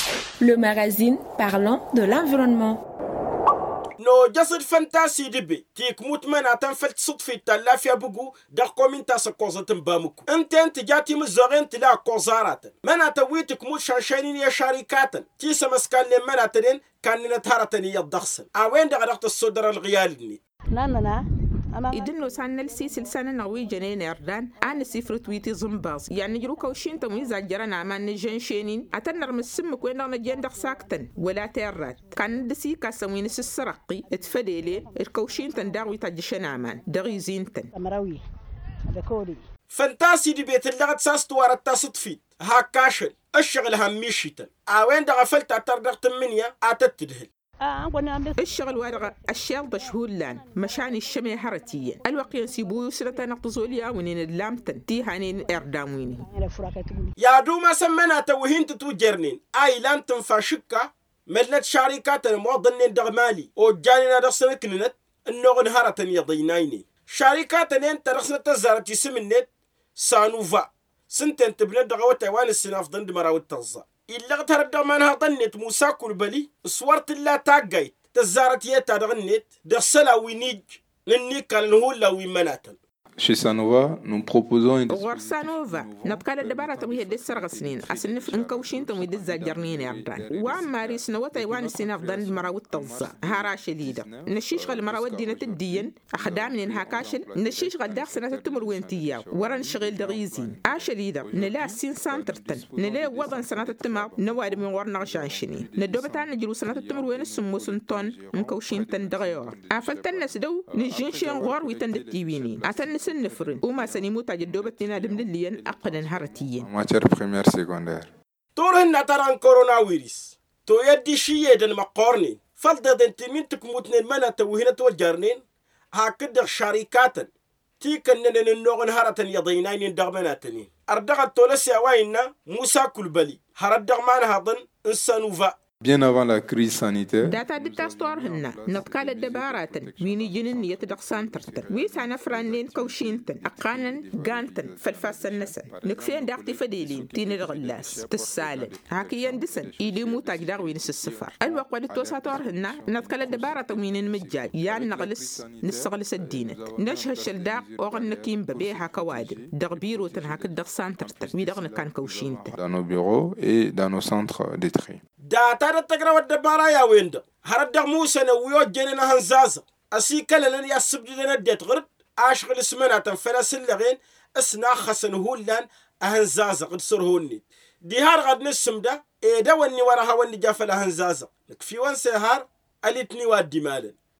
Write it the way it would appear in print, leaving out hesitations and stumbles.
Le magazine parlant de l'environnement. No jasad fantasi dibe tik mutman atan felt صدفي تلافيا بوغو دا كومينتا سكوزت بامكو انت جاتي مزغين تلا كوزارات من اتويتك مو شانشانين يا شركات تي سمسكان لمن اترين كان نتهرتني يضخسن اوين دا غدقت الصدر الغيالني لا إدنو سان نلسي سلسانة نغوي جنين إردان عن سفر تويتي زنباز يعني جروكا وشين تمويزا جرانا عمان نجان شينين أتنر مسمك وين نجان دق ساكتن ولا تيرات كان دسي كاسوين السرقي اتفديلين الكوشين تنداوي تجشن عمان دغي زينتن مراوي هذا كودي فانتاسي دي بيت اللغة ساستوار التصدفيت هاكاشن الشغل هميشيتن اوين دا غفلت اتردقت منيا اتتدهل الشغل ورقة الشيل بشهور لان مشان الشمي هرتيا الوقت ينسيبو يسرة نقطزوليا ونين اللامتن تيهانين إردامويني يا دوما سمنا توهين تتوجرنين اي لان تنفاشكا مدلت شركات الموضنين دغمالي او جانينا دخسنك ننت النوغن هرتن يضينايني شركات نين ترخصنا تزارتي سمنت سانوفا سنتين تبلد دغوة تاوان السناف ضند مراوت تغزا إلا غتردغ منها ضنت موسى كلبلي صورت الله تاقايت تزارت يتا دغنت دغسلا وينيج ننيك الهولا ويمناتن. Chez Sanova, nous proposons une Sanova, نبقى الدبارة تمويه دي السرغ سنين أصنف إنكوشين تمويه دي الزاجرنين يردان وعم ماريس نوتا يوان السناف ضن مراود تلزا هاراش ليدا نشيش غال مراود دينة الدين أخدام من هاكاشل نشيش غال داخ سنة التمر وينتياو ورا نشغل دغيزين عاش ليدا نلا سين سانترتن نلا وضن سنة التمر نواد من ورنا غشان شنين ندوبتان نجلو سنة التمر وين السمو سنتون إنكوشين تندغيور أفلتن نسدو نجينشين غور ويتندتيويني أتن سنفرن وما سنموت على الدوبتنا دمليا أقدن هرتيا matière première secondaire. تورهن نتران كورونا ويروس تو يدي شيء دن مقارنين فلدد انت من تكموتن منا توهنا توجرنين هكذا شركات تيكنن النوغن هرتن يضينين دغمناتنين أردغت تولسيا ويننا موسى كلبلي هردغ معنا هضن انسانوفا Bien avant la crise sanitaire, داتا دي تاستوار هنا نبقى للدبارات ويني جنن يتدق سانترتن ويسانا فرانين كوشينتن أقانا غانتن فالفاسن نسن نكفين داقتي فديلين تين الغلاس تسالن هاكي يندسن إلي موتاج داغ وينس السفر الوقت دي توساتوار هنا نبقى للدبارات ويني المجال يان نغلس نسغلس الدينة نشهر الشلداق وغن نكيم ببيها كوادم دغبيرو تنهاك الدق سانترتن ويدغن كان كوشينتن dans nos bureaux et dans nos centres de tri. داتا تقرا ودبارا يا ويند هردغ موسى نويو جننا هنزازا اسي كلن يا سبدنا ديت غرد اشغل اسمنا تنفلس اللغين اسنا خسن هولان هنزازا قد سرهوني دي هار غد نسم ده ايه ده وني وراها وني جافل هنزازا لك في وان سهار اليتني وادي مالن